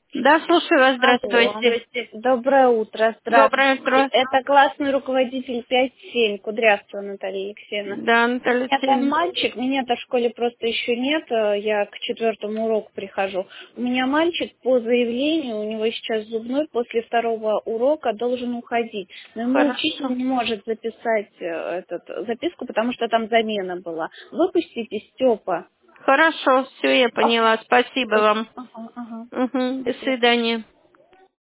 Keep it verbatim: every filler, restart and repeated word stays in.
Да, слушаю вас, Алло. здравствуйте. Доброе утро, Доброе здравствуйте. утро. Это классный руководитель пять семь, Кудрявцева Наталья Алексеевна. Да, Наталья У меня там Алексеевна. мальчик, меня-то в школе просто еще нет, э, я к четвертому уроку прихожу. У меня мальчик по заявлению, у него сейчас зубной, после второго урока должен уходить. Но ему учитель Хорошо. не может записать э, этот, записку, потому что там замена была. Выпустите Степа. Хорошо, все, я Ага, поняла. Спасибо вам. ага, ага. Угу, до Спасибо. свидания.